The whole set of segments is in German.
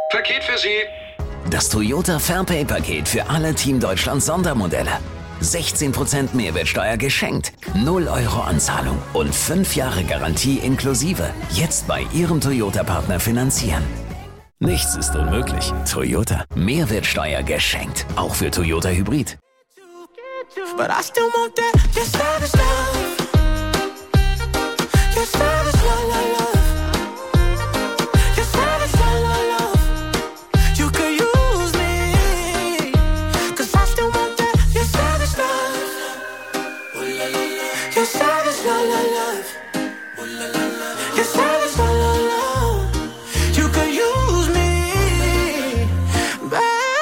Paket für Sie. Das Toyota Fairpay-Paket für alle Team Deutschland Sondermodelle. 16% Mehrwertsteuer geschenkt, 0 € Anzahlung und 5 Jahre Garantie inklusive. Jetzt bei Ihrem Toyota-Partner finanzieren. Nichts ist unmöglich. Toyota. Mehrwertsteuer geschenkt. Auch für Toyota Hybrid. But I still want that, your savage love. Your savage love, love. Your savage love, love, love. You could use me, 'cause I still want that, your savage love. Your savage love, love, love. Your savage love, love, love. You could use me, baby.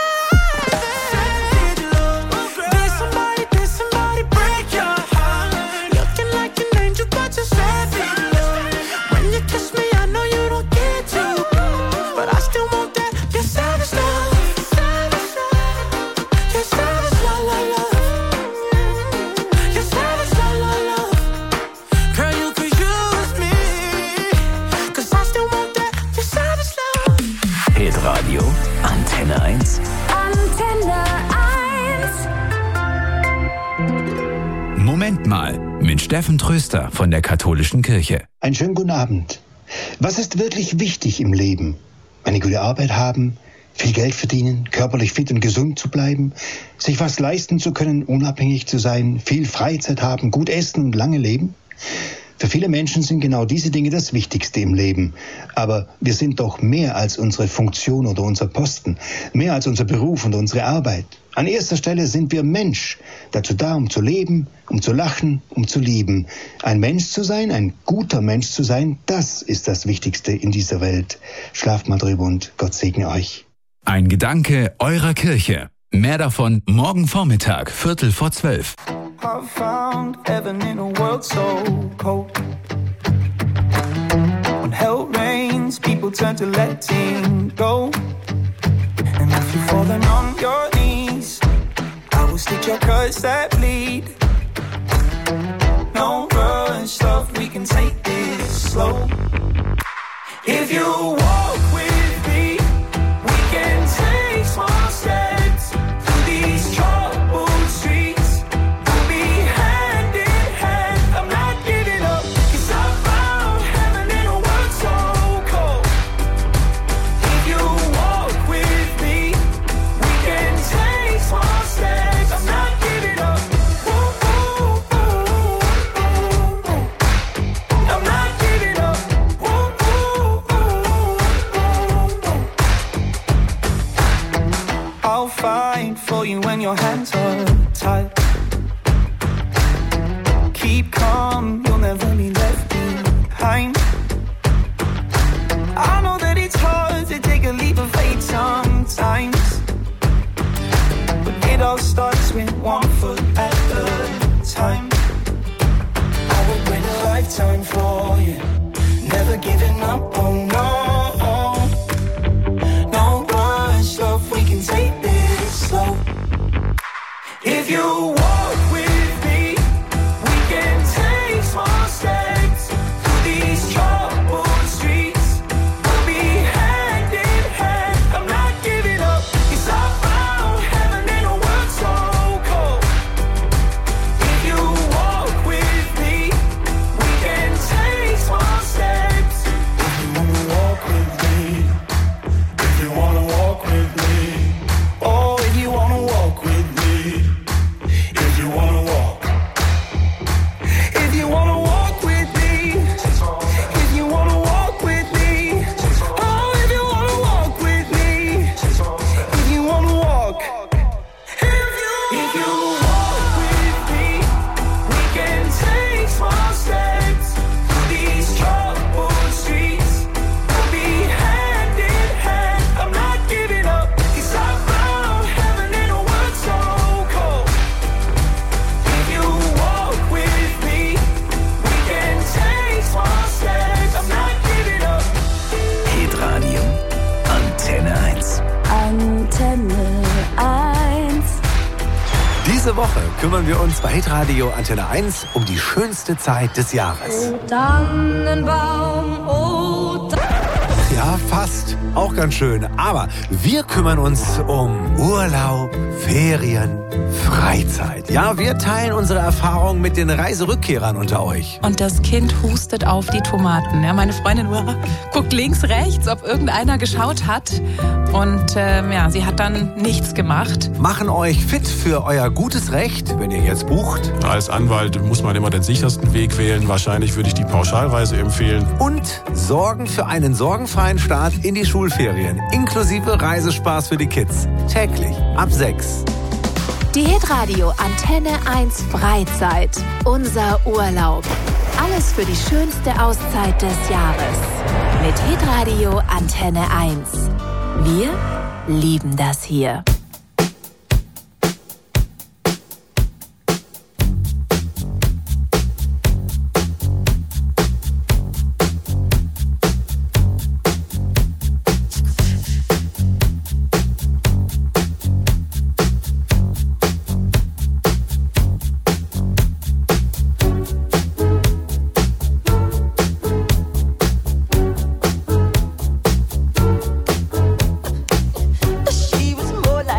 Radio Antenne 1. Antenne 1. Moment mal, mit Steffen Tröster von der Katholischen Kirche. Einen schönen guten Abend. Was ist wirklich wichtig im Leben? Eine gute Arbeit haben, viel Geld verdienen, körperlich fit und gesund zu bleiben, sich was leisten zu können, unabhängig zu sein, viel Freizeit haben, gut essen und lange leben? Für viele Menschen sind genau diese Dinge das Wichtigste im Leben. Aber wir sind doch mehr als unsere Funktion oder unser Posten, mehr als unser Beruf und unsere Arbeit. An erster Stelle sind wir Mensch, dazu da, um zu leben, um zu lachen, um zu lieben. Ein Mensch zu sein, ein guter Mensch zu sein, das ist das Wichtigste in dieser Welt. Schlaft mal drüber und Gott segne euch. Ein Gedanke eurer Kirche. Mehr davon morgen Vormittag, 11:45. I found heaven in a world so cold. When hell rains, people turn to letting go. And if you're falling on your knees, I will stitch your cuts that bleed. No rush, love, we can take this slow. If you walk with me, we can take small steps through these troubled streets. For you when your hands are tied. Keep calm, you'll never be left behind. I know that it's hard to take a leap of faith sometimes, but it all starts with one foot at a time. I would wait a lifetime for you, never giving up, oh no. No rush, love, we can take this slow. If you walk with me, we can take small steps through these troubled streets. We'll be hand in hand, I'm not giving up. 'Cause I found heaven in a world so cold. If you walk with me, we can take small steps. If you wanna walk with me, if you wanna walk with me, oh, if you wanna walk with me. If you wanna walk with me, if you wanna walk with me, oh, if you wanna walk with me, if you wanna walk, if you walk with me, we can take small steps through these troubled streets. We'll be hand in hand, I'm not giving up, 'cause I found heaven in a world so cold. If you walk with me, we can take small steps. I'm not giving up. Hitradio Antenne 1. Antenne 1. Diese Woche kümmern wir uns bei Hitradio Antenne 1 um die schönste Zeit des Jahres. Oh Tannenbaum, oh Ja, fast. passt. Auch ganz schön. Aber wir kümmern uns um Urlaub, Ferien, Freizeit. Ja, wir teilen unsere Erfahrungen mit den Reiserückkehrern unter euch. Und das Kind hustet auf die Tomaten. Ja, meine Freundin guckt links, rechts, ob irgendeiner geschaut hat. Und sie hat dann nichts gemacht. Machen euch fit für euer gutes Recht, wenn ihr jetzt bucht. Als Anwalt muss man immer den sichersten Weg wählen. Wahrscheinlich würde ich die Pauschalreise empfehlen. Und sorgen für einen sorgenfreien Start in die Schulferien. Inklusive Reisespaß für die Kids. Täglich ab 6. Die Hitradio Antenne 1 Freizeit. Unser Urlaub. Alles für die schönste Auszeit des Jahres. Mit Hitradio Antenne 1. Wir lieben das hier. She was more like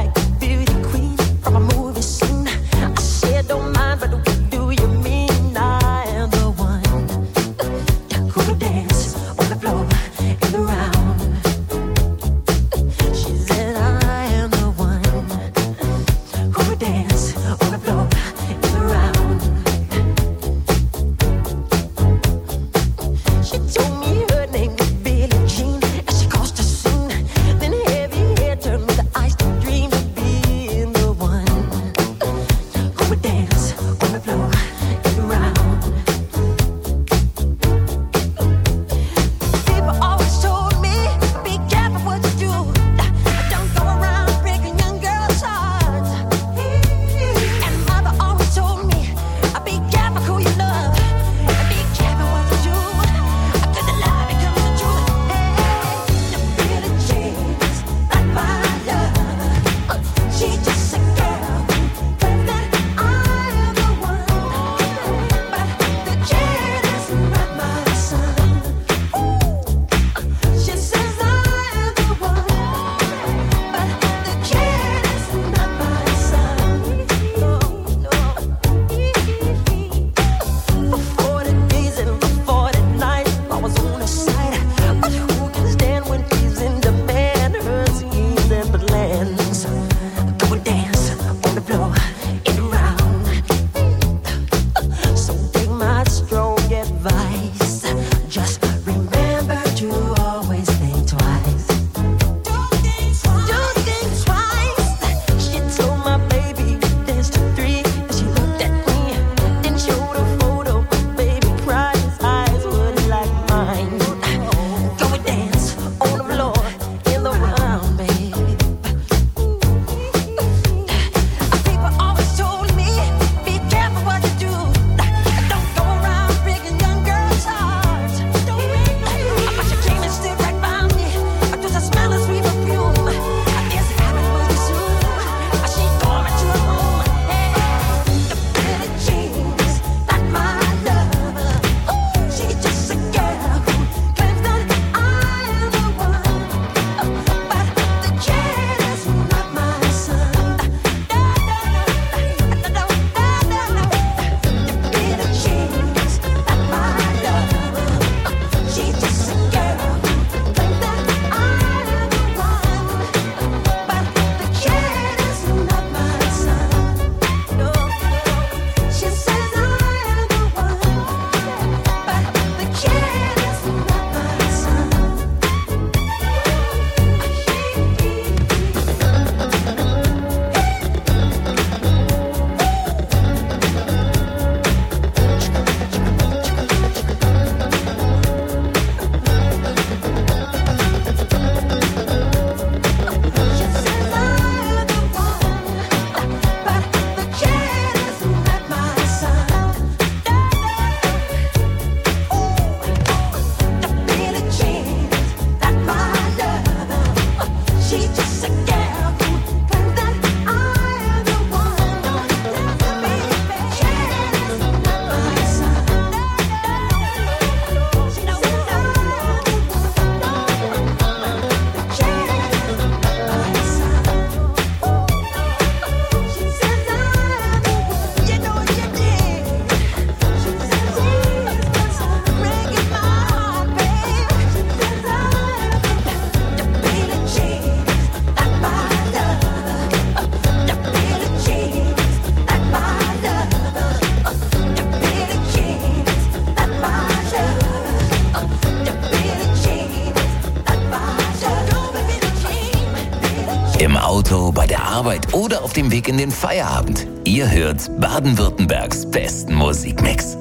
Auto, bei der Arbeit oder auf dem Weg in den Feierabend. Ihr hört Baden-Württembergs besten Musikmix.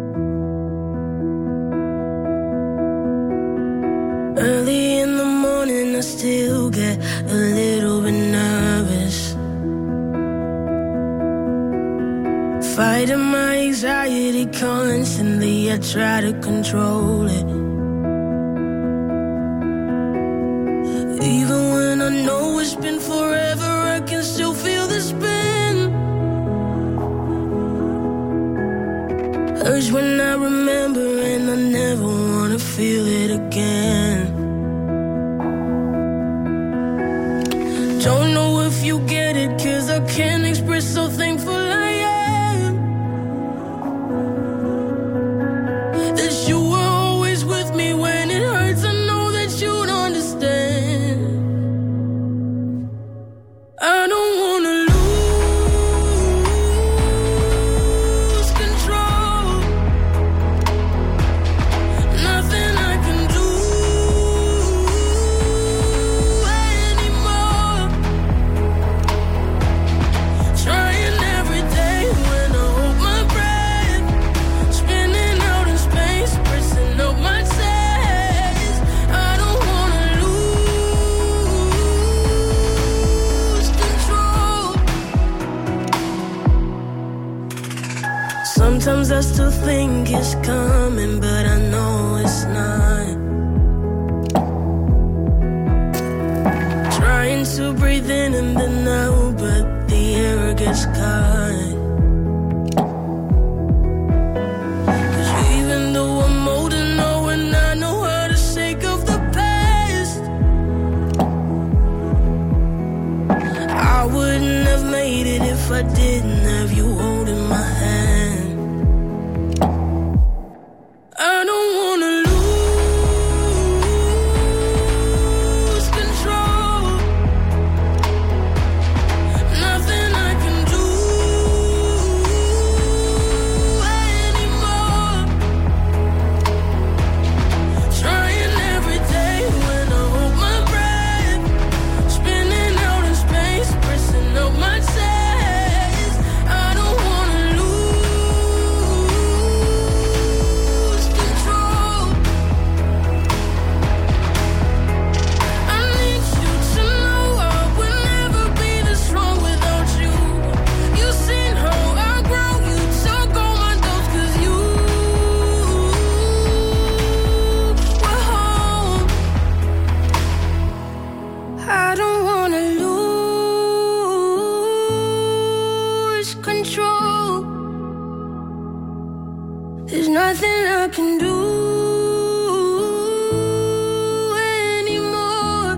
Early in the morning I still get a little bit nervous, fighting my anxiety constantly. I try to control it, even when I know it's been forever, I can still feel the spin. Hurts when I remember and I never wanna feel it again. Don't know if you get it, 'cause I can't express how thankful I am that you were always with me when it hurts. I know that you'd understand. I don't wanna lose control. Nothing I can do anymore. Trying every day when I hold my breath, spinning out in space, pressing up my chest. I don't wanna lose control. Sometimes I still think it's coming, but I know it's not. Trying to breathe in and then out, but the air gets caught. 'Cause even though I'm old and know and I know how to shake off the past, I wouldn't have made it if I didn't have you holding my hand. I don't wanna lose control. Nothing I can do anymore. Trying every day when I hold my breath, spinning out in space, pressing up my chest. I don't wanna lose control. I need you to know I would never be this strong without you. You've seen how I grow, you took all my doubts 'cause you were home. I don't wanna lose control. There's nothing I can do anymore.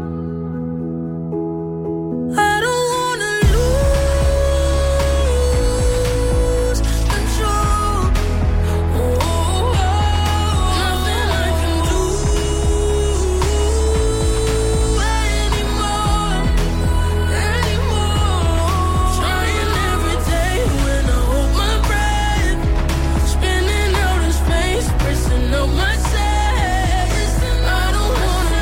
I don't wanna lose control. Nothing I can do anymore. Trying every day when I hold my breath, spinning out in space, pressing up my chest. I don't wanna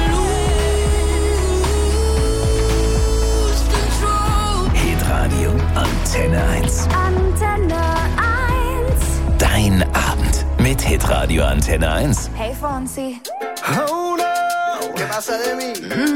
lose control. Hitradio Antenne 1. Antenne 1. Dein Abend mit Hitradio Antenne 1. Hey Fonsi. Oh no, ¿qué pasa de mí?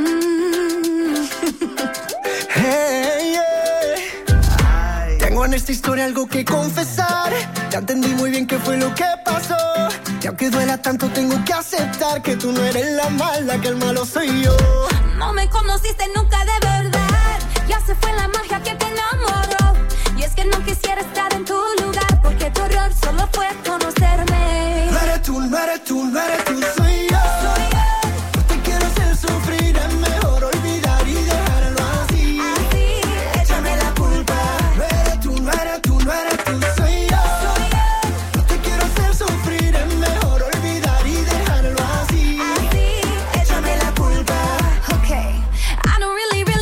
Hey, yeah. Tengo en esta historia algo que confesar. Ya entendí muy bien qué fue lo que pasó. Y aunque duela tanto, tengo que aceptar que tú no eres la mala, que el malo soy yo. No me conociste nunca de verdad. Ya se fue la magia que te enamoró. Y es que no quisiera estar en tu lugar, porque tu error solo fue conocerme. No eres tú, no eres tú, no eres tú, soy yo. No te quiero hacer sufrir, es mejor olvidar y dejarlo así. Échame la culpa. No eres tú, no eres tú, no eres tú, soy yo. No te quiero hacer sufrir, es mejor olvidar y dejarlo así. Échame la culpa. Okay, I don't really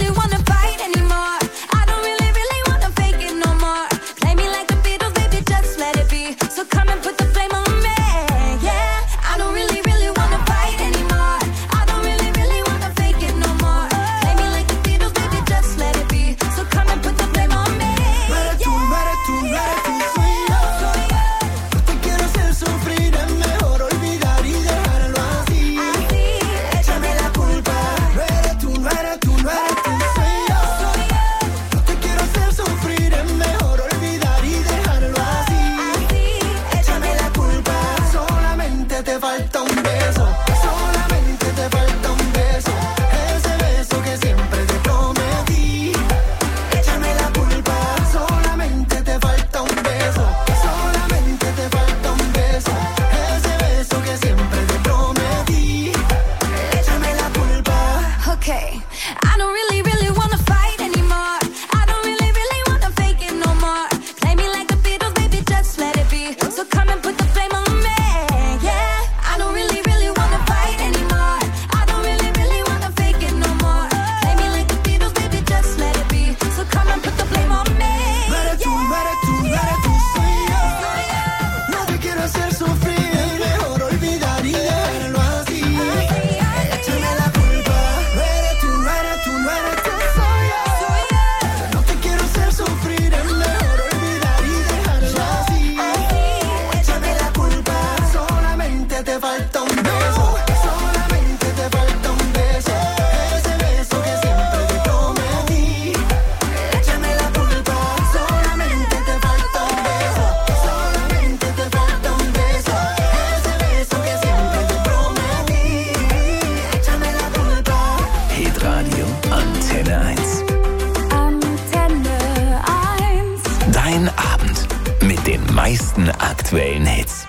meisten aktuellen Hits.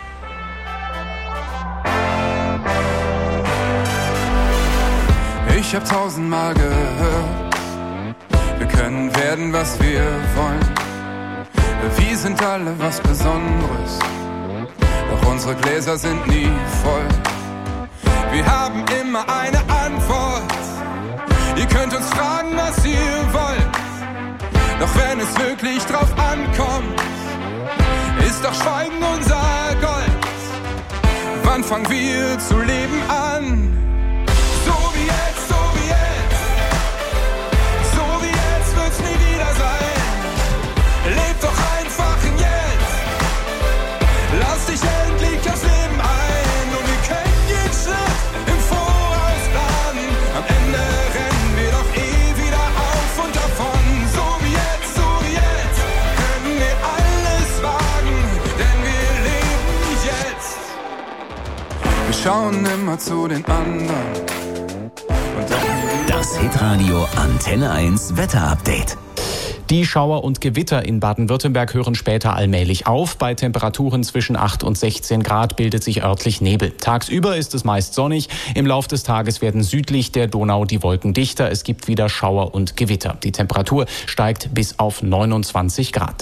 Ich hab 1000-mal gehört, wir können werden, was wir wollen. Wir sind alle was Besonderes, doch unsere Gläser sind nie voll. Wir haben immer eine Antwort, ihr könnt uns fragen, was ihr wollt. Doch wenn es wirklich drauf ankommt, ist doch Schweigen unser Gold. Wann fangen wir zu leben an? So wie jetzt, so wie jetzt. So wie jetzt wird's nie wieder sein. Leb doch einfach in jetzt. Lass dich endlich aufs Leben ein. Und wir können jeden Schritt im Voraus planen. Am Ende rennen wir doch wieder auf und davon. So wie jetzt können wir alles wagen, denn wir leben jetzt. Wir schauen immer zu den anderen. Das Hitradio Antenne 1 Wetterupdate. Die Schauer und Gewitter in Baden-Württemberg hören später allmählich auf. Bei Temperaturen zwischen 8 und 16 Grad bildet sich örtlich Nebel. Tagsüber ist es meist sonnig. Im Lauf des Tages werden südlich der Donau die Wolken dichter. Es gibt wieder Schauer und Gewitter. Die Temperatur steigt bis auf 29 Grad.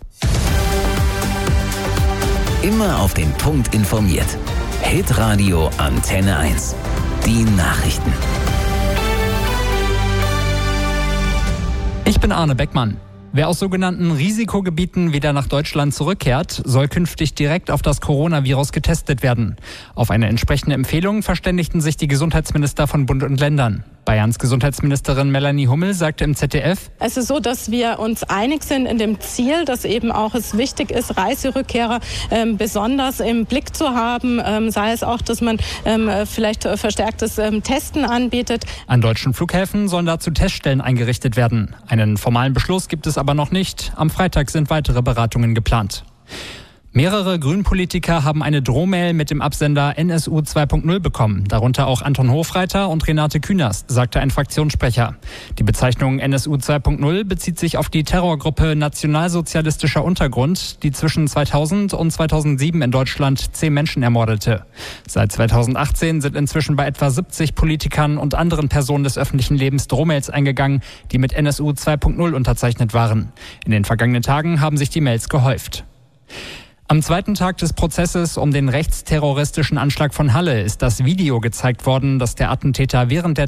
Immer auf den Punkt informiert. Hitradio Antenne 1. Die Nachrichten. Ich bin Arne Beckmann. Wer aus sogenannten Risikogebieten wieder nach Deutschland zurückkehrt, soll künftig direkt auf das Coronavirus getestet werden. Auf eine entsprechende Empfehlung verständigten sich die Gesundheitsminister von Bund und Ländern. Bayerns Gesundheitsministerin Melanie Hummel sagte im ZDF: Es ist so, dass wir uns einig sind in dem Ziel, dass eben auch es wichtig ist, Reiserückkehrer besonders im Blick zu haben. Sei es auch, dass man vielleicht verstärktes Testen anbietet. An deutschen Flughäfen sollen dazu Teststellen eingerichtet werden. Einen formalen Beschluss gibt es aber noch nicht. Am Freitag sind weitere Beratungen geplant. Mehrere Grünpolitiker haben eine Drohmail mit dem Absender NSU 2.0 bekommen, darunter auch Anton Hofreiter und Renate Künast, sagte ein Fraktionssprecher. Die Bezeichnung NSU 2.0 bezieht sich auf die Terrorgruppe Nationalsozialistischer Untergrund, die zwischen 2000 und 2007 in Deutschland 10 Menschen ermordete. Seit 2018 sind inzwischen bei etwa 70 Politikern und anderen Personen des öffentlichen Lebens Drohmails eingegangen, die mit NSU 2.0 unterzeichnet waren. In den vergangenen Tagen haben sich die Mails gehäuft. Am zweiten Tag des Prozesses um den rechtsterroristischen Anschlag von Halle ist das Video gezeigt worden, das der Attentäter während der